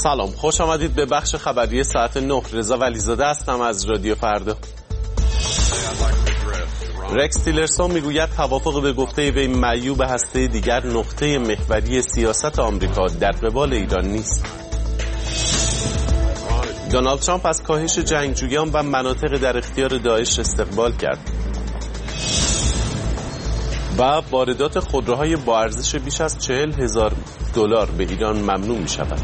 سلام، خوش آمدید به بخش خبری ساعت 9. رضا ولیزاده هستم از رادیو فردا. رکس تیلرسون میگوید توافق به گفته وی معیوب هسته دیگر نقطه محوری سیاست آمریکا در قبال ایران نیست. دونالد ترامپ از کاهش جنگجویان و مناطق در اختیار داعش استقبال کرد و واردات خودروهای با ارزش بیش از $40,000 به ایران ممنوع می شود.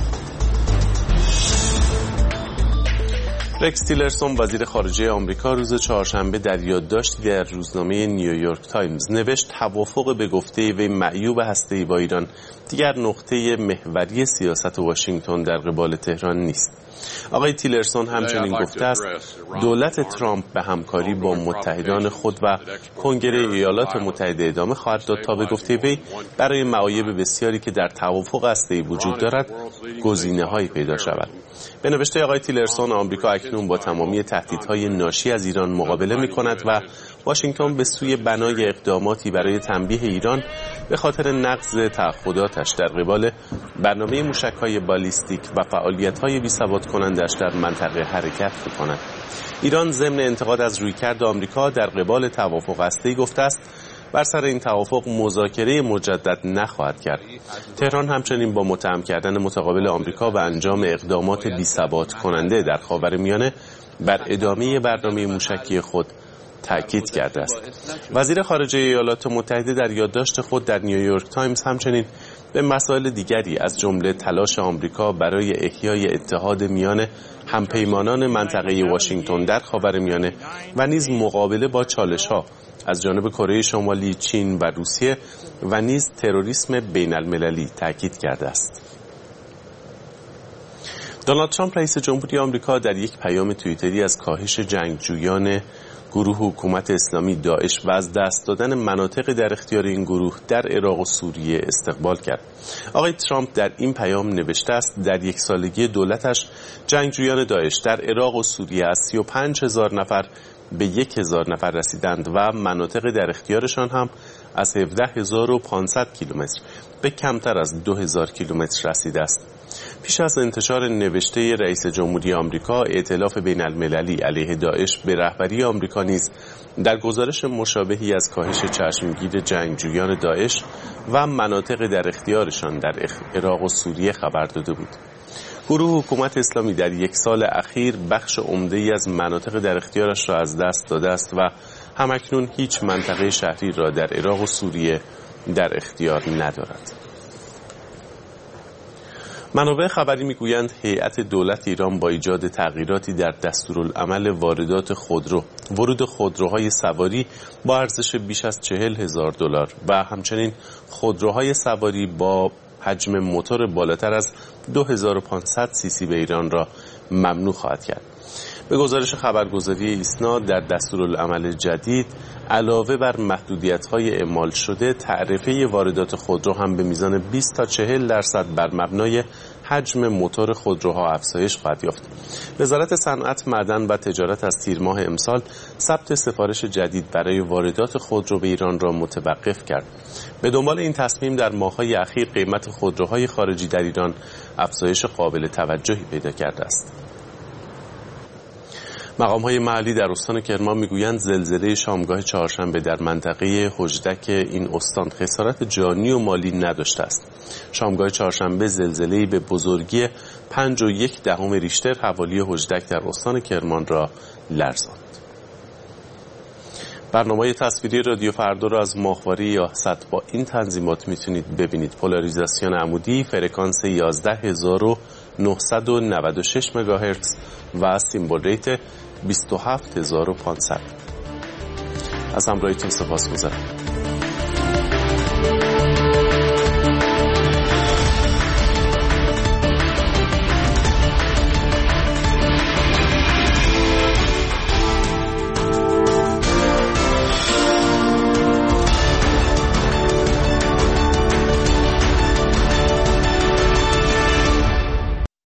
رکس تیلرسون وزیر خارجه آمریکا روز چهارشنبه در یادداشتی در روزنامه نیویورک تایمز نوشت توافق به گفته وی معیوب هسته‌ای با ایران دیگر نقطه محوری سیاست واشنگتن در قبال تهران نیست. آقای تیلرسون همچنین گفته است دولت ترامپ به همکاری با متحدان خود و کنگره ایالات متحده ادامه خواهد داد تا به گفته وی برای معایب بسیاری که در توافق هسته‌ای وجود دارد گزینه‌هایی پیدا شود. به نوشته آقای تیلرسون آمریکا اکنون با تمامی تهدیدهای ناشی از ایران مقابله می‌کند و واشنگتن به سوی بنای اقداماتی برای تنبیه ایران به خاطر نقض تعهداتش در قبال برنامه موشک‌های بالیستیک و فعالیت‌های بی‌ثبات کننده‌اش در منطقه حرکت می‌کند. ایران ضمن انتقاد از رویکرد آمریکا در قبال توافق هسته‌ای گفته است بر سر این توافق مذاکره مجدد نخواهد کرد. تهران همچنین با متهم کردن متقابل آمریکا و انجام اقدامات بی‌ثبات کننده در خاورمیانه بر ادامه برنامه موشکی خود تأکید کرده است. وزیر خارجه ایالات متحده در یادداشت خود در نیویورک تایمز همچنین به مسائل دیگری از جمله تلاش آمریکا برای احیای اتحاد میان همپیمانان منطقه واشنگتن در خاورمیانه و نیز مقابله با چالش‌ها از جانب کره شمالی، چین و روسیه و نیز تروریسم بین المللی تأکید کرده است. دونالد ترامپ رئیس جمهوری آمریکا در یک پیام توییتری از کاهش جنگجویان گروه حکومت اسلامی داعش و از دست دادن مناطق در اختیار این گروه در عراق و سوریه استقبال کرد. آقای ترامپ در این پیام نوشته است در یک سالگی دولتش جنگجویان داعش در عراق و سوریه از 35,000 نفر به 1,000 نفر رسیدند و مناطق در اختیارشان هم از 17,500 کیلومتر به کمتر از 2,000 کیلومتر رسیده است. پیش از انتشار نوشته رئیس جمهوری آمریکا، ائتلاف بین المللی علیه داعش به رهبری آمریکا نیز در گزارش مشابهی از کاهش چشمگیر جنگجویان داعش و مناطق در اختیارشان در عراق و سوریه خبر داده بود. گروه حکومت اسلامی در یک سال اخیر بخش عمده‌ای از مناطق در اختیارش را از دست داده است و همکنون هیچ منطقه شهری را در عراق و سوریه در اختیار ندارد. منابع خبری میگویند هیئت دولت ایران با ایجاد تغییراتی در دستورالعمل ورود خودروهای سواری با ارزش بیش از $40,000 و همچنین خودروهای سواری با حجم موتور بالاتر از 2500 cc به ایران را ممنوع خواهد کرد. به گزارش خبرگزاری ایسنا در دستورالعمل جدید علاوه بر محدودیت‌های اعمال شده تعرفه واردات خودرو هم به میزان 20 تا 40% بر مبنای حجم موتور خودروها افزایش خواهد یافت. وزارت صنعت، معدن و تجارت از تیر ماه امسال ثبت سفارش جدید برای واردات خودرو به ایران را متوقف کرد. به دنبال این تصمیم در ماه‌های اخیر قیمت خودروهای خارجی در ایران افزایش قابل توجهی پیدا کرده است. مقام‌های محلی در استان کرمان میگویند زلزله شامگاه چهارشنبه در منطقه هجدک این استان خسارت جانی و مالی نداشته است. شامگاه چهارشنبه زلزله‌ای به بزرگی 5.1 ریشتر حوالی هجدک در استان کرمان را لرزاند. برنامه تصویری رادیو فردا را از ماهواره یاست با این تنظیمات میتونید ببینید: پولاریزاسیون عمودی، فرکانس 11996 مگاهرتز و سیمبل ریت 27500. از همراهیتون سپاسگزارم.